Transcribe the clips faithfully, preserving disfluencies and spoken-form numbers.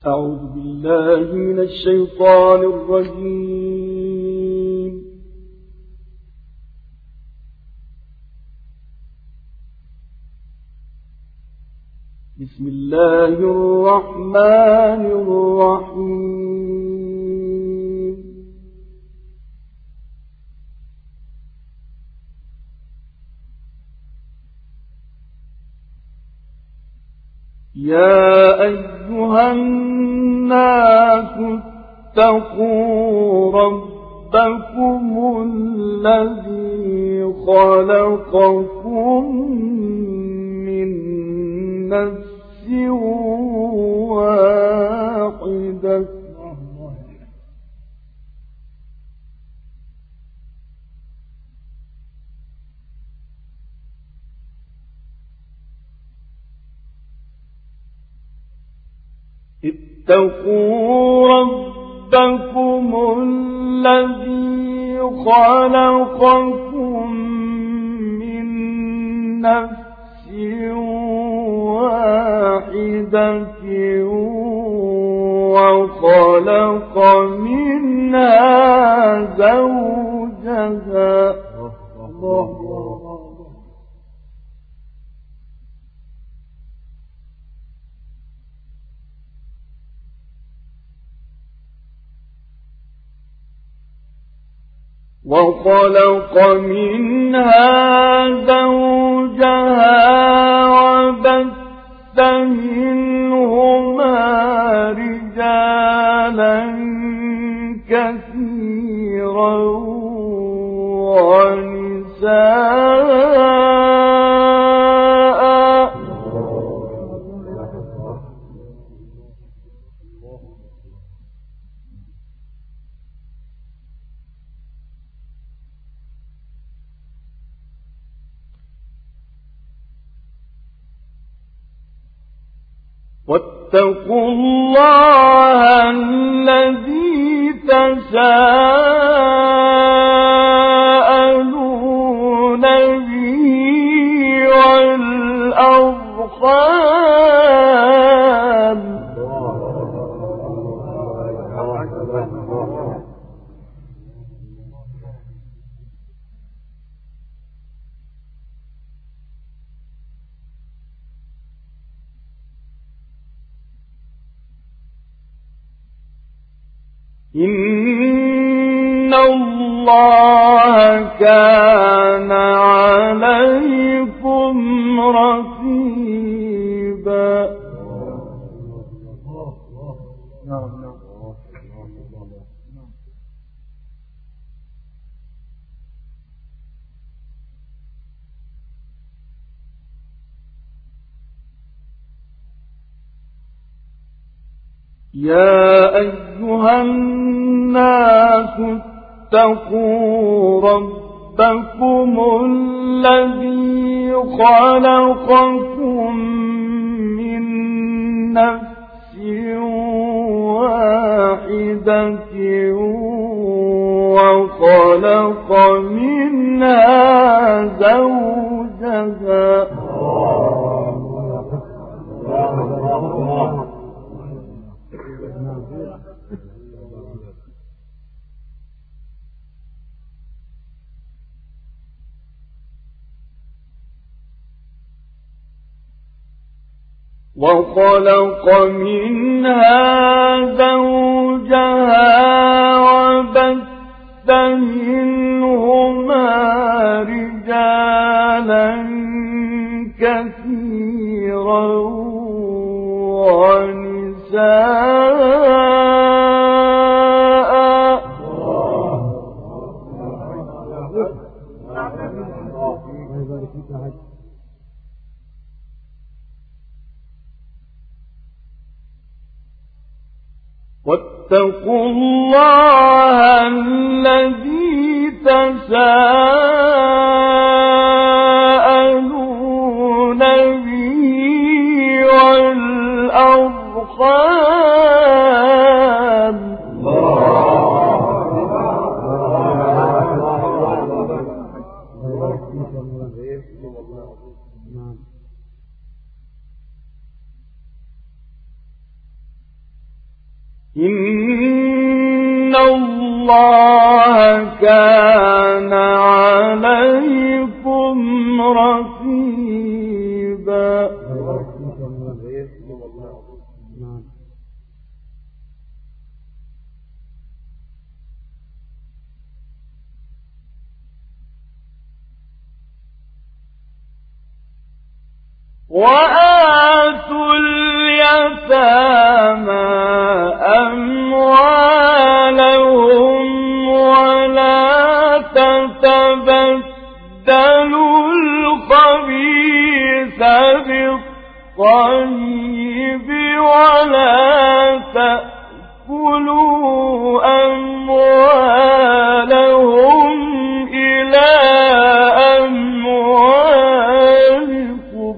أعوذ بالله من الشيطان الرجيم. بسم الله الرحمن الرحيم. يا أيها الناس اتقوا ربكم الذي خلقكم من نفس واحدة اتقوا ربكم الذي خلقكم من نفس واحدة وخلق منها زوجها وخلق منها زوجها وبث منهما رجالا كثيرا ونساء. واتقوا الله الذي تساءلون به والأرحام إن الله كان عليكم رقيبا. يا أيها الناس اتقوا ربكم الذي خلقكم من نفس واحدة وخلق منها زوجها وخلق منها زوجها وبث منهما رجالا كثيرا ونساء. واتقوا الله الذي تساءلون به والأرحام إن الله كان عليكم رقيبا. وآتوا اليتامى أموالهم ولا تتبدلوا الخبيث بالطيب ولا تأكلوا أموالهم إلى أموالكم.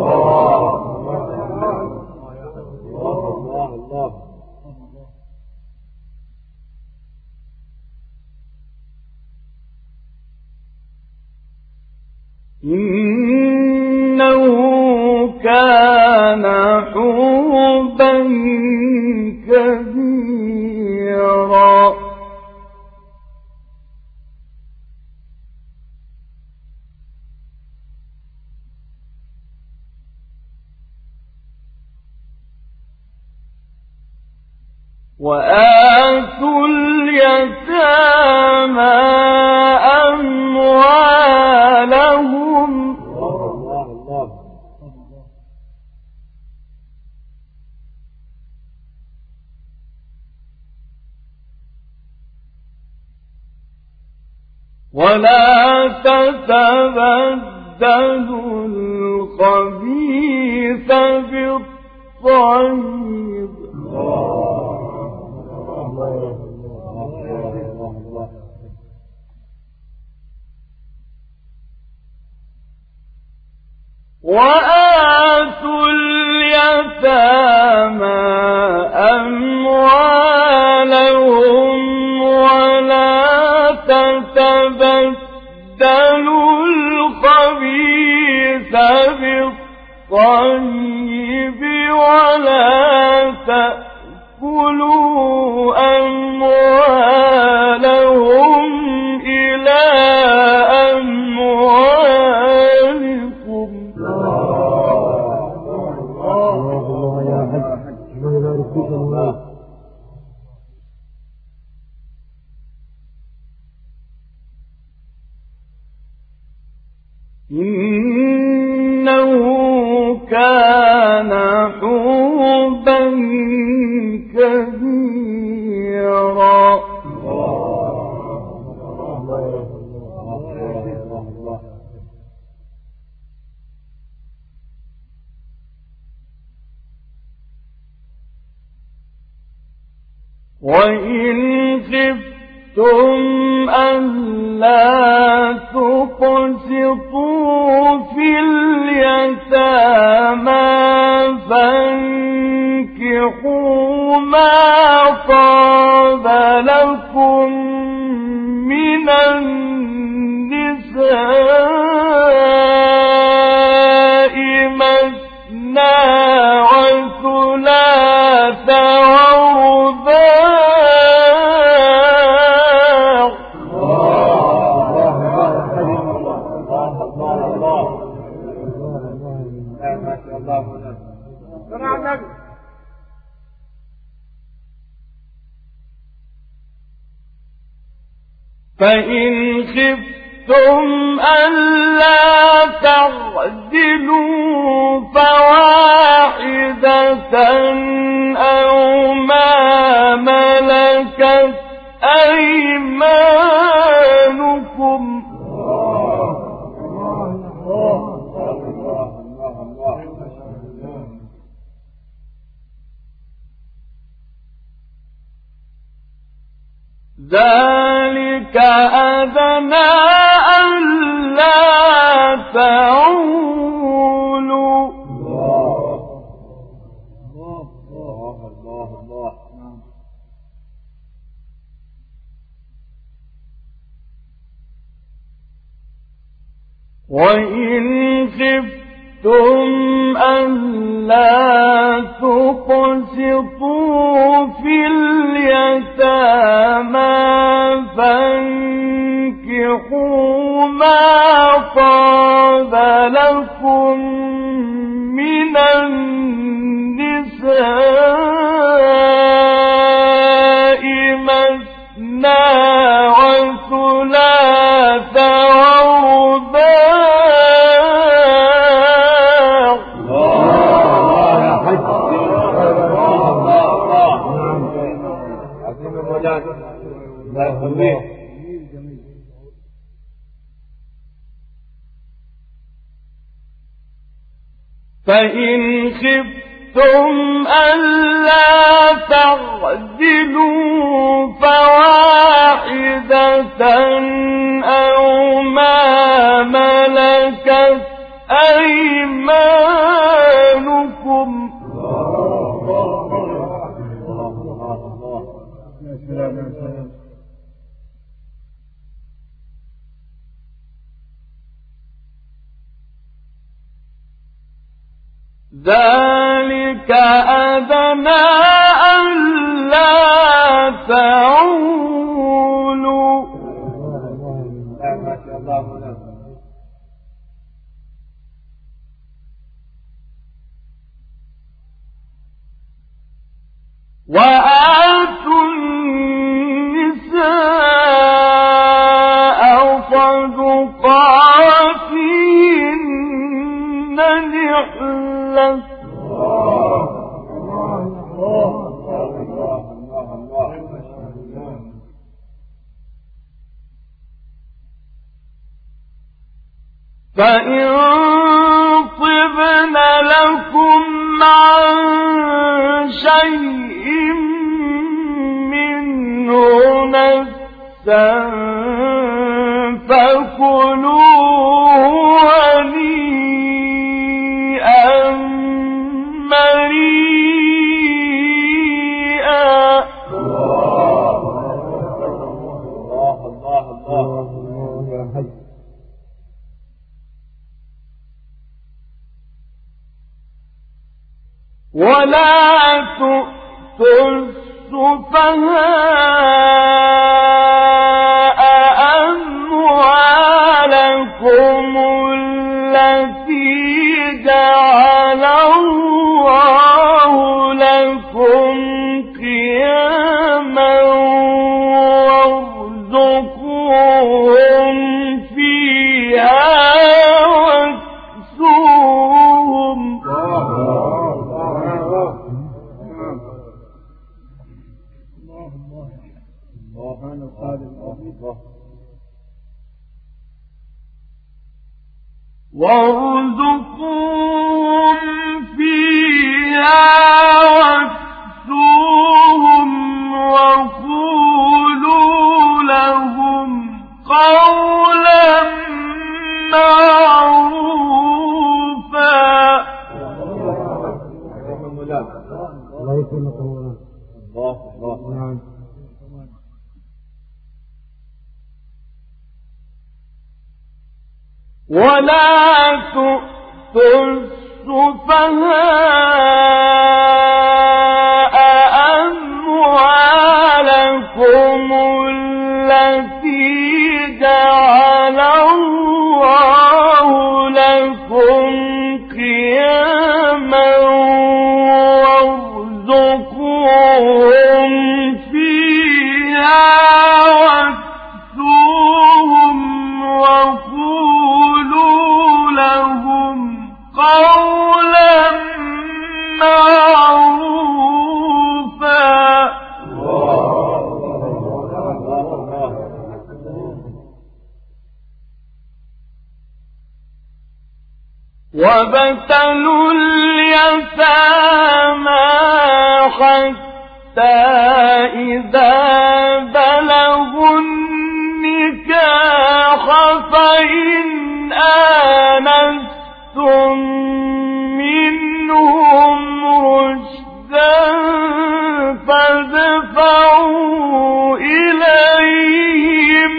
إنه كان حوبا كبيرا. وآتوا اليتامى أموالهم ولا تتبدلوا الخبيث بالطيب وآتوا اليتامى أموالهم ولا تتبدلوا الخبيث بالطيب ولا تأكلوا أموالهم إلى أموالكم. إنه كان حوبا كبيرا. وإن خفتم ألا تقسطوا في اليتامى فانكحوا ما طاب لكم من النساء مثنى وثلاث ورباع. فإن خفتم ألا تعدلوا فواحدة أو ما ملكت أيمانكم. ذلك أدنى ألا تعولوا. وإن خفتم ألا تقسطوا في مولانا. الله يخليك. فإن خفتم ألا تعدلوا فواحدة أو ما ملكت أيمانكم ذلك أدنى ألا تعولوا. وآتوا النساء صدقاتهن نحلة فإن طبن لكم عن شيء منه نفسا فكلوه هنيئا مريئا. ولا تؤتوا السفهاء أموالكم التي جعل الله لكم قياما وارزقوهم فيها واكسوهم. وارزقوهم فيها واكسوهم وقولوا لهم قولا معروفا. الله يكرمك مولانا. الله الله. نعم. ولا تؤتوا السفهاء أموالكم التي جعل الله لكم قياما وارزقوهم فيها واكسوهم وقولوا لهم قولا معروفا. وابتلوا اليتامى حتى إذا بلغوا النكاح فإن آنستم منهم رشدا فادفعوا إليهم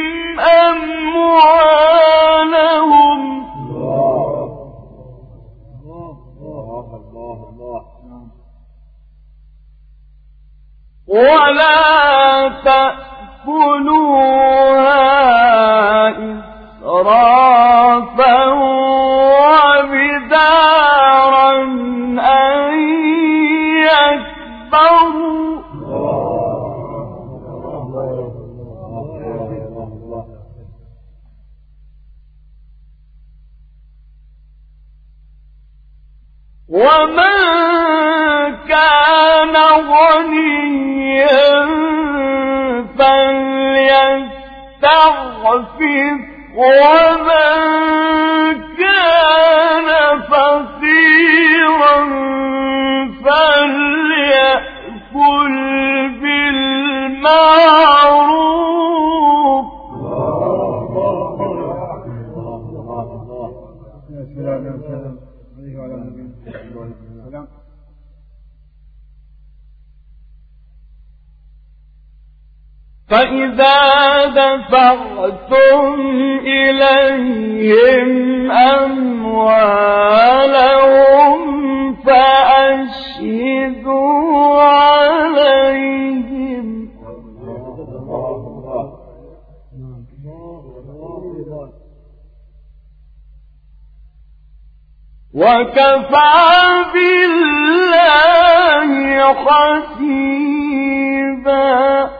أموالهم ولا تأكلوها إسرافا وبدارا أن يكبروا. ومن كان غنيا يستعفف ومن كان فقيرا فليأكل بالمعروف فإذا دفعتم إليهم أموالهم فأشهدوا عليهم وكفى بالله حسيبا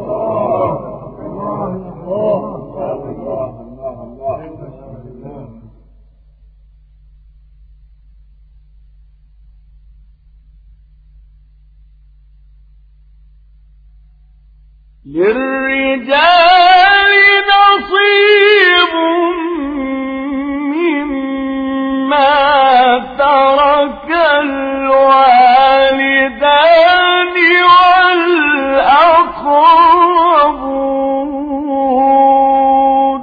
للرجال نصيب مما ترك الوالدان والأقربون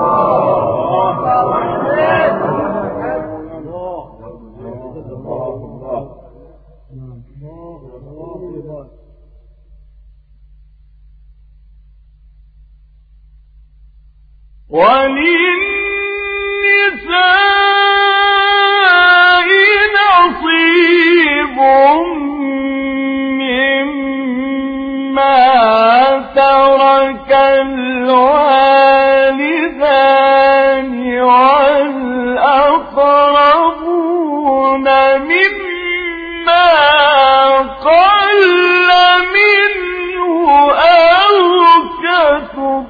وللنساء نصيب مما ترك الوالدان والأقربون مما قل منه أو كثر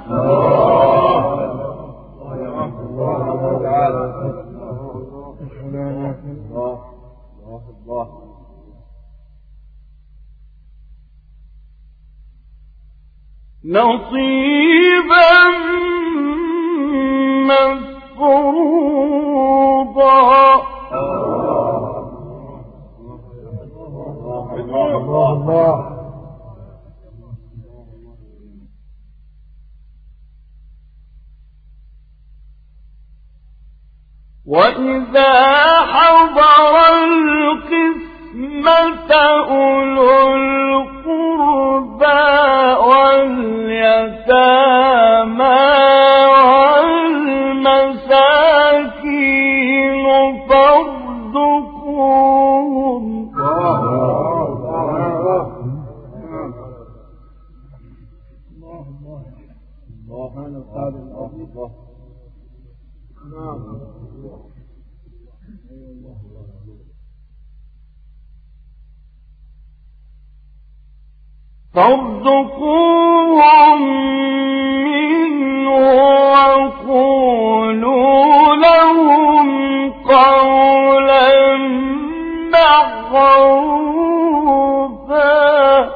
نصيبا مفروضا وإذا حضر القسمة أولو القربى واليتامى والمساكين فارزقوهم فارزقوهم منه وقولوا لهم قولا معروفا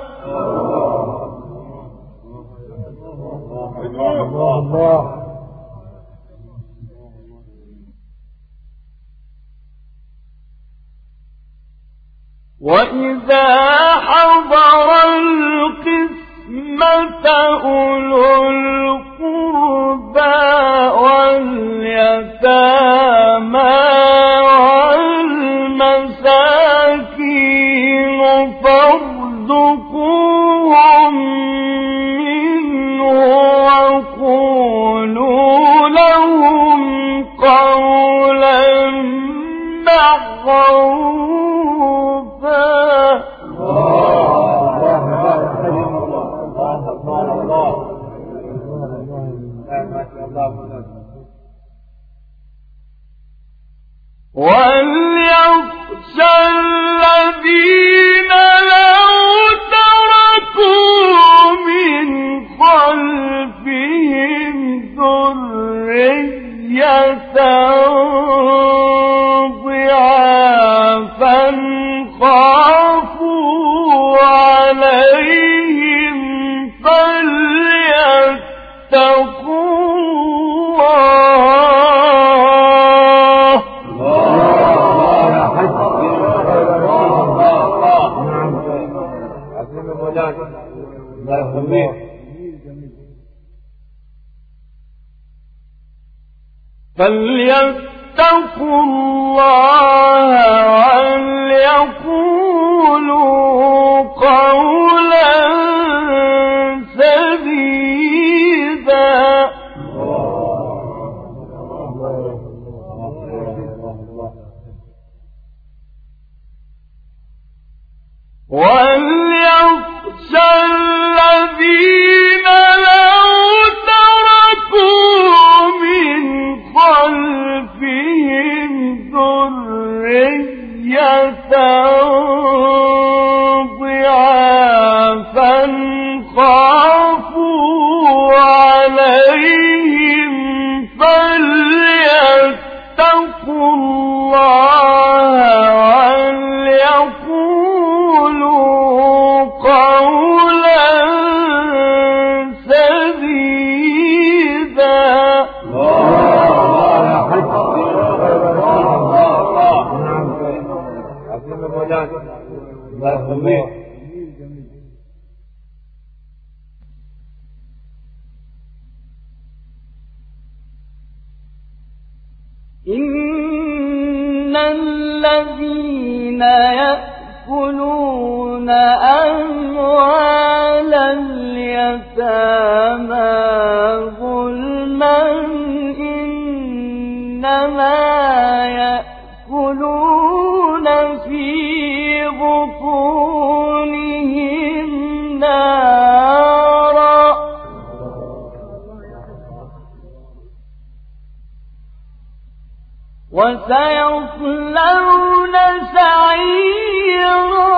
وإذا حضر القسمة أولو القربى واليتامى والمساكين فارزقوهم منه وقولوا لهم قولا معروفا وليخشى الذين لو تركوا من خلفهم ذرية ضعافا خافوا عليهم فليتقوا الله يخليك. فليتقوا الله وليقولوا قولا سديدا. وليخشى الذين لو تركوا من خلفهم ذرية ضعافا خافوا عليهم فليتقوا الله وليقولوا قولا سديدا. إن الذين يأكلون أموال اليتامى ظلما إنما يأكلون في بطونهم نارا وسيصلون سعيرا.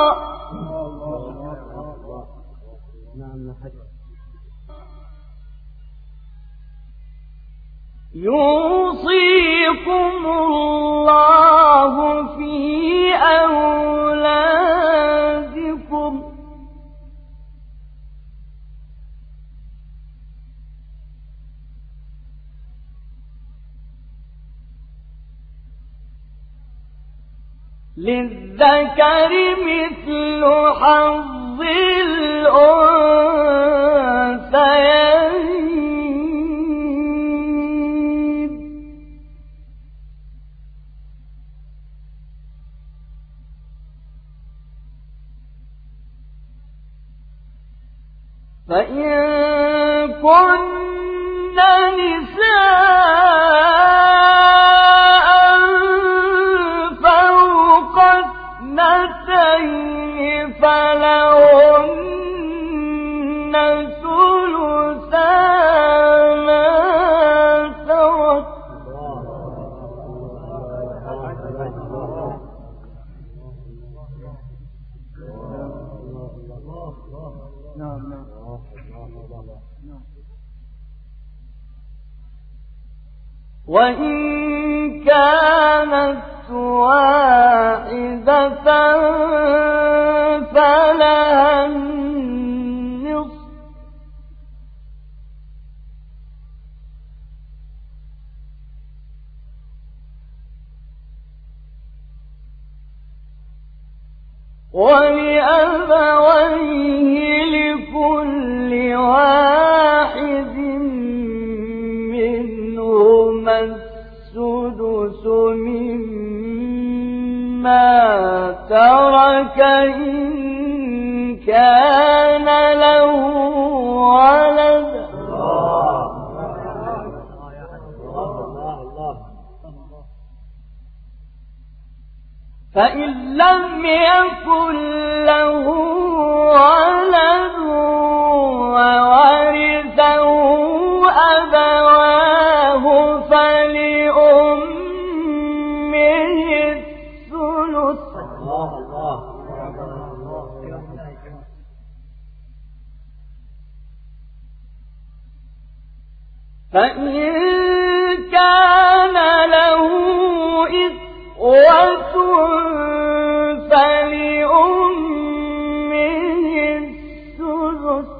يوصيكم الله في أولادكم للذكر مثل حظ الأنثيين. فإن كن نساء فوق اثنتين فلهن ثلثا ما ترك وإن كانت واحدة فلها النصف ولأبويه لكل واحد منهما السدس مما ترك إن كان له ولد فإن لم يكن له ولد وورثه أبواه فلأمه الثلث فإن كان له إخوة فلأمه السدس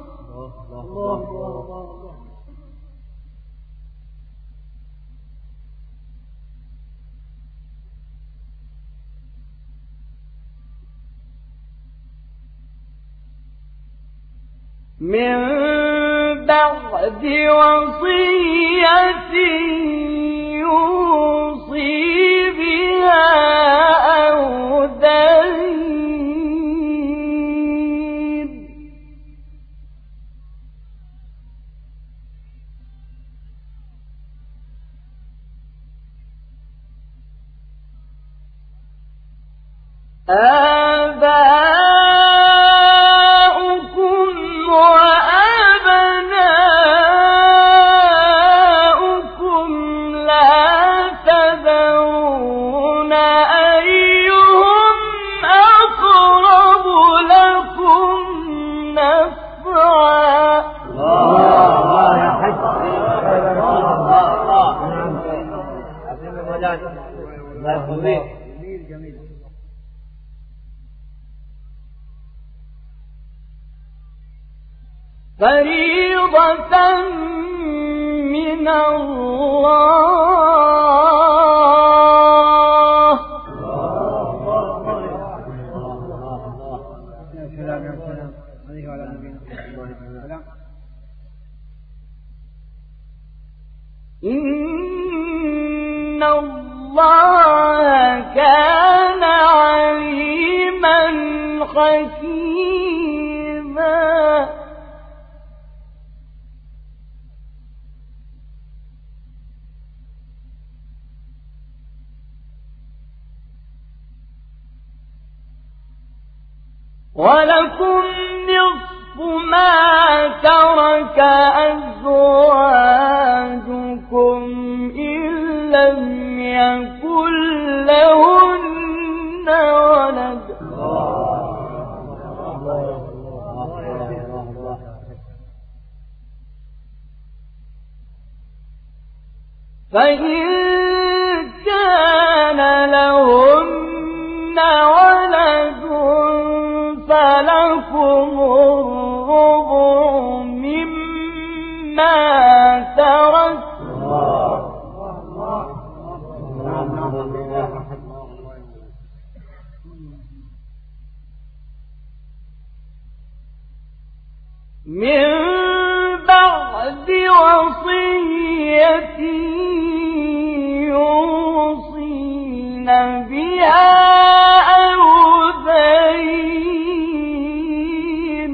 من بعد وصية يوصي بها أو دين آباؤكم وأبناؤكم لا تدرون أيهم أقرب لكم نفعا. الله يا حج الله الله فريضة من الله. إن الله كان عليما حكيما. ولكم نصف ما ترك أزواجكم إن لم يكن لهن ولد. فإن كان لهن ولد فلكم الربع مما ترك من بعد وصية يوصين بها أو دين.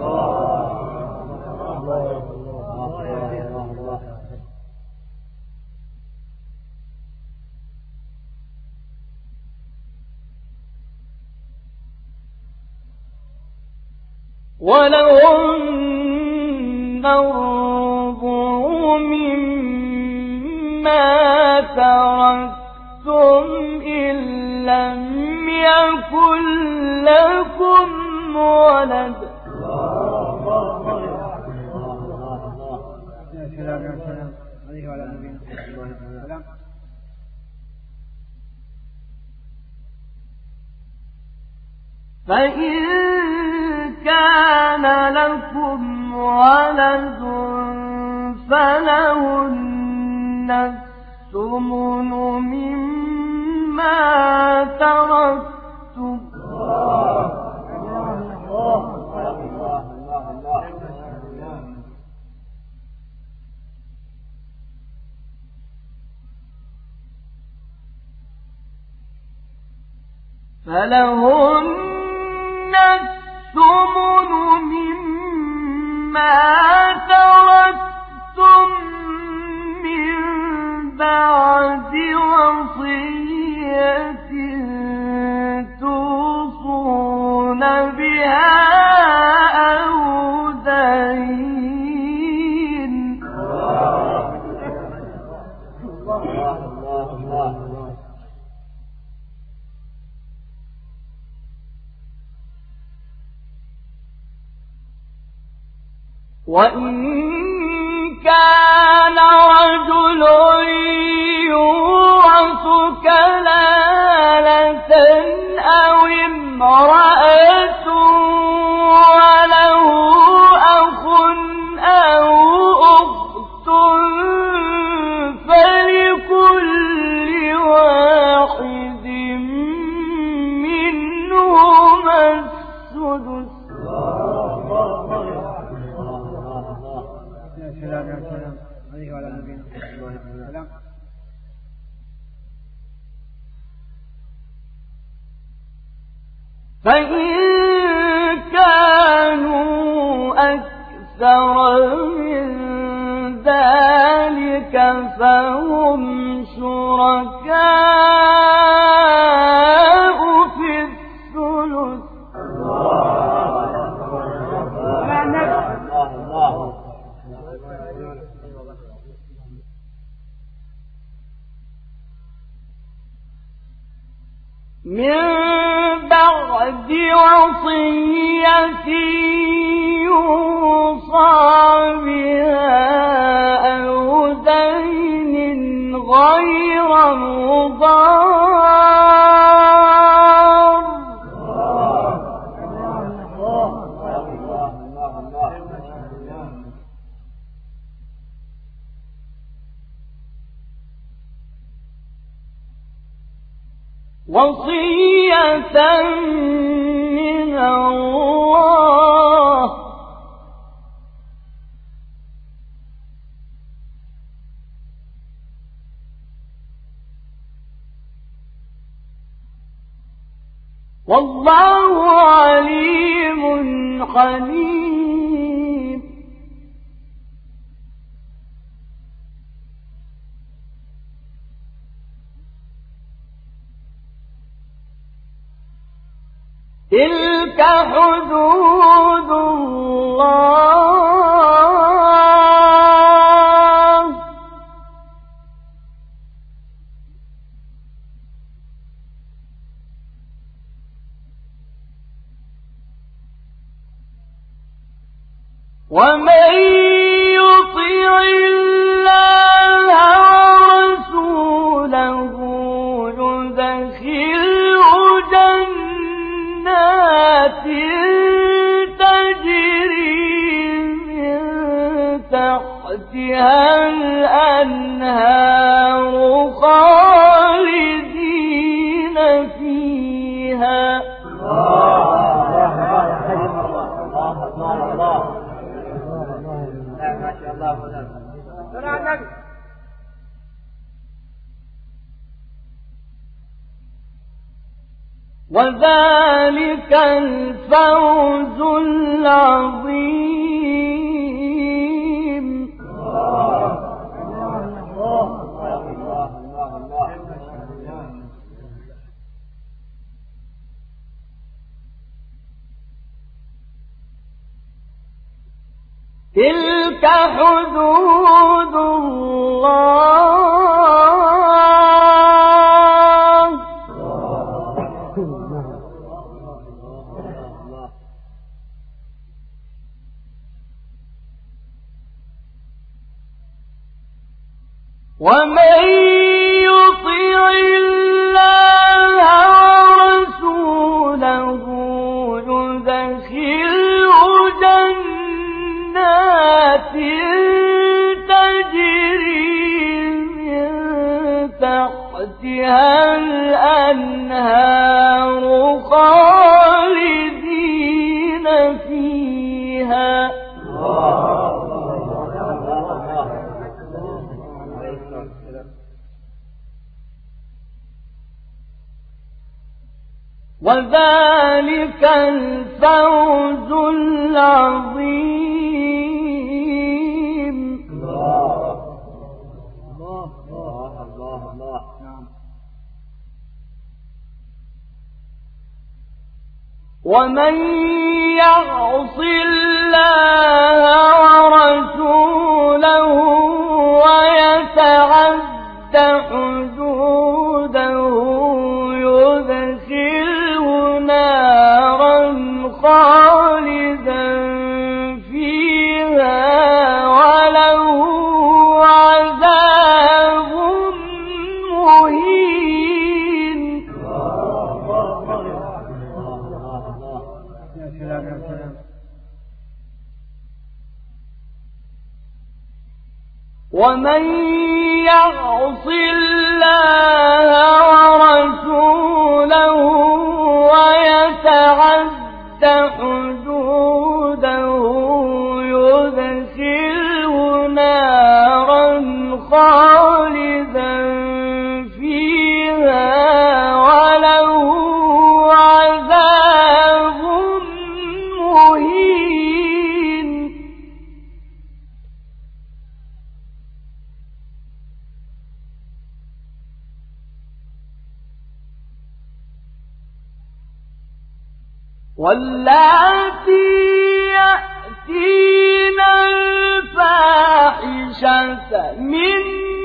ولهن الربع مما تركتم إن لم يكن لكم ولد. فإن كان لكم ولد فلهن الثمن مما تركتم فلهن الثمن مما تركتم من بعد وصية توصون بها أو دين. وإن كان رجل يورث كلالة أو امرأة وله أخ أو أخت فلكل واحد منهما السدس. فإن كانوا أكثر من ذلك فهم شركاء في الثلث. من بعد وصية يوصى بها أو دين غير مضار. وصية من الله والله عليم حليم. تلك حدود الله ومن يطع الله ورسوله يدخله جنات تجري من تحتها الأنهار خالدين فيها. وذلك الفوز العظيم. تلك حدود الله ومن يطع الله ورسوله يدخله جنات تجري من تحتها الأنهار خالدين فيها. وذلك الفوز العظيم. ومن يعص الله ورسوله ويتعد حدوده يدخله نارا خالدا فيها وله عذاب مهين. ومن يعص الله ورسوله ويتعد حدوده يدخله واللاتي يأتين الفاحشة من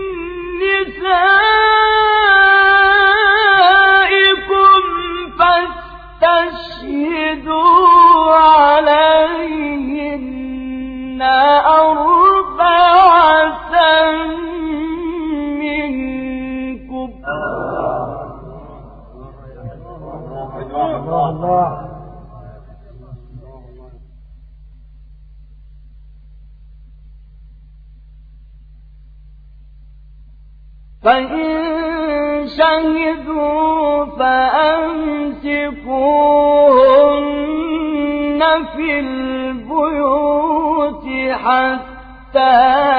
نسائكم فاستشهدوا عليهن أربعة منكم. الله فإن شهدوا فأمسكوهن في البيوت حتى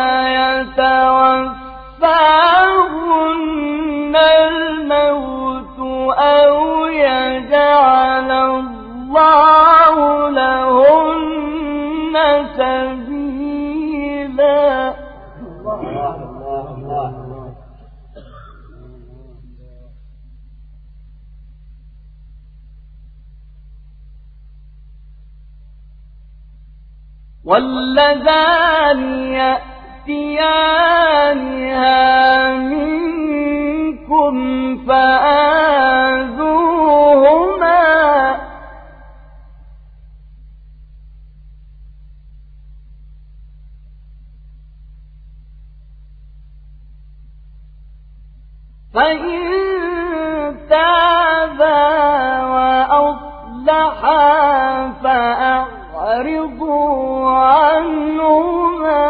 يتوفاهن الموت أو يجعل الله لهن سبيلا. واللذان يأتيانها منكم فآذوهما فإن تابا وأصلحا فأعرضوا عنهما.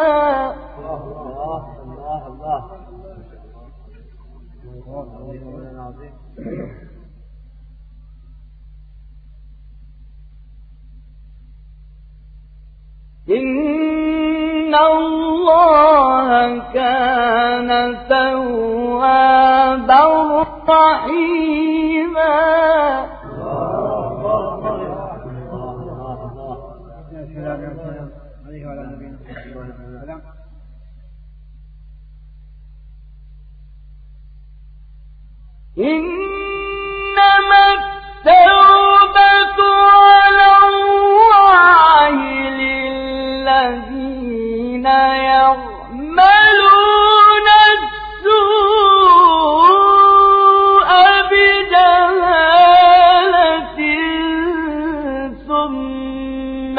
إن الله كان توابا رحيما. إنما التوبة على الله للذين يعملون السوء بجهالة ثم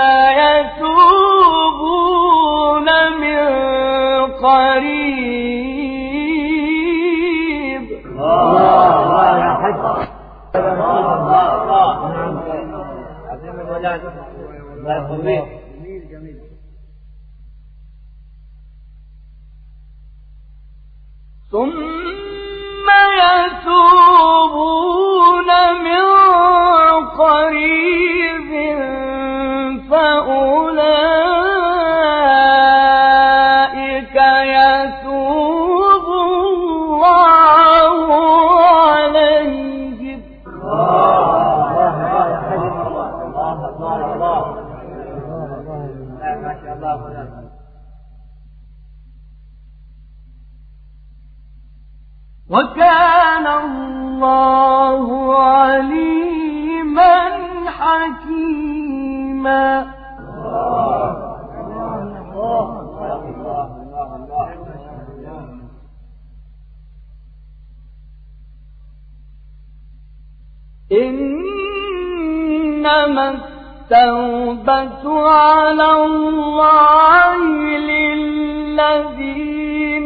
يتوبون من قريب. الله يا حج الله عظيم الولاد الله يقويك. ثم يتوبون من قريب فأولئك يتوب الله عليهم. ما شاء الله. وكان الله عليما حكيما. إنما التوبة على الله للذين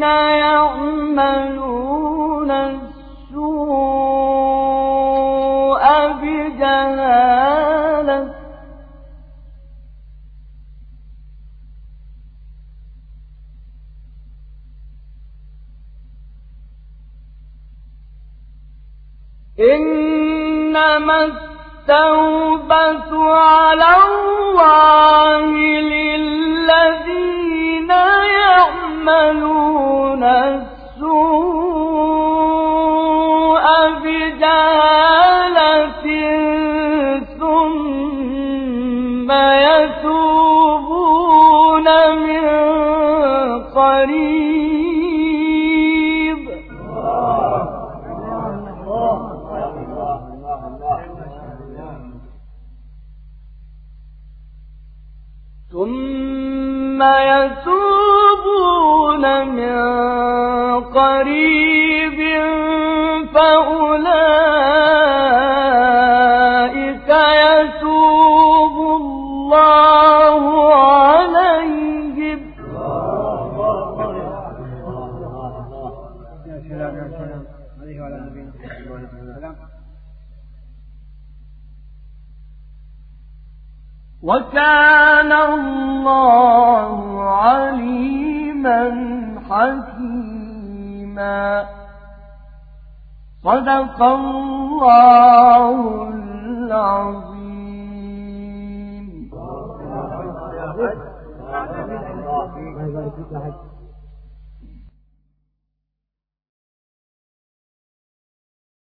يعملون السوء بجهالة إنما التوبة على الله للذين يعملون السوء بجهالة ثم يتوبون من قريب ثم يتوبون من قريب فأولئك يتوب الله عليهم. وكان الله عليما حكيما. صدق الله العظيم.